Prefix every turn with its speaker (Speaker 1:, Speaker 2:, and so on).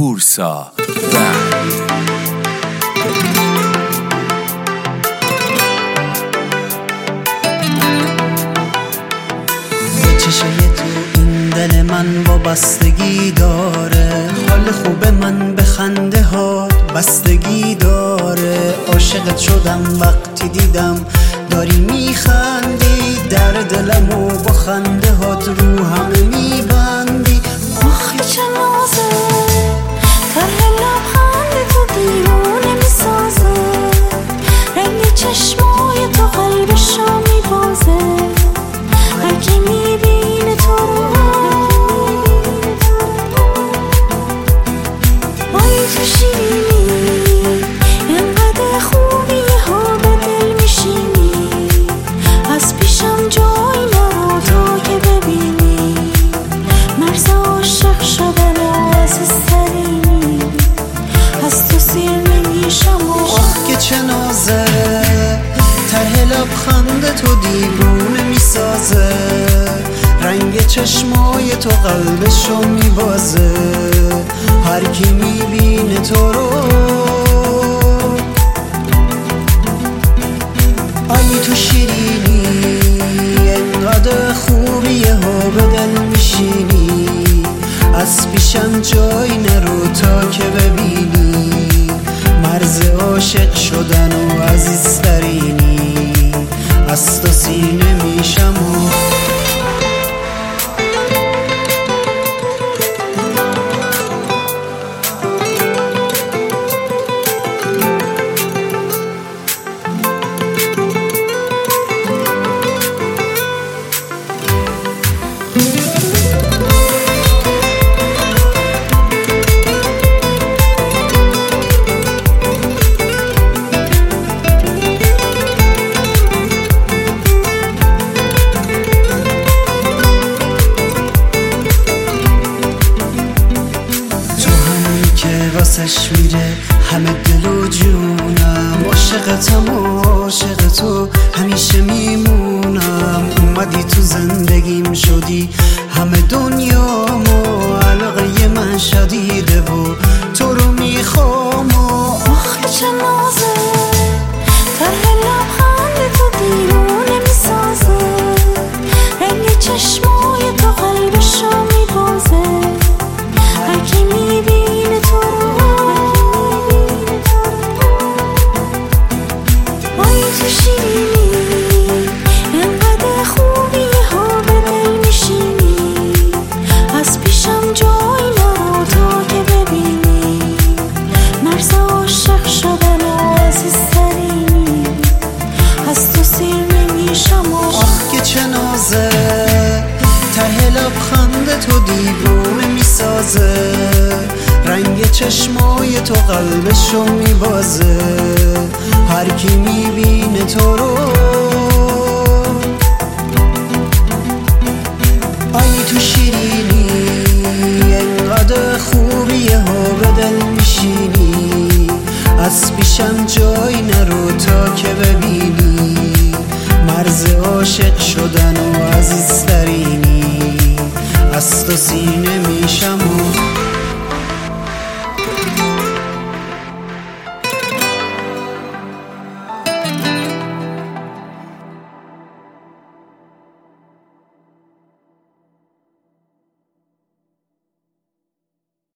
Speaker 1: بورسا
Speaker 2: چشای تو این دل من وابستگی داره، حال خوب من به خنده هات بستگی داره. عاشقت شدم وقتی دیدم داری میخندی، در دلم و با خنده هات رو همه میبندی.
Speaker 3: آخی چه نازه طرح لبخند تو دیوونه میسازه، رنگ چشمای تو قلبشو میبازه. هر کی میبینه تو رو وای تو شیرینی، اینقدر خوبی ها به دل میشینی. از پیشم جای نرو تا که ببینی، مرز عاشق شدن عزیزترینی. از تو سیر نمیشم و
Speaker 2: آخ که چه نازه ته لبخند تو دیوونه میسازه، رنگ چشمای تو قلبشو میبازه. هر کی میبینه تو رو ای تو شیرینی، انقدر خوبی ها به دل میشینی. از پیشم جای نرو تا که ببینی، مرز عاشق شدن و عزیزترینی. از تو سینه میشم و واسش میره همه دل و جونم. عاشقتم و عاشق تو همیشه میمونم. اومدی تو زندگیم شدی همه دنیامو، علاقه من شدیده و تو رو میخوام.
Speaker 3: آخه چه نازه طرح لبخند تو دیوونه میسازه، رنگ چشمای تو قلبشو میبازه. هر کی میبینه تو رو وای تو شیرینی، اینقدر خوبی ها به دل میشینی. از پیشم جای نرو تا که ببینی، مرز عاشق شدن عزیزترینی. از تو سیر نمیشم و
Speaker 2: آخ که چه نازه ته لبخند تو دیوونه میسازه، رنگ چشمای تو قلبشو میبازه. هر کی میبینه تو رو ای تو شیرینی، انقدر خوبی ها به دل میشینی. از پیشم جای نرو تا که ببینی، مرز عاشق شدن و عزیزترینی. از تو سینه میشم و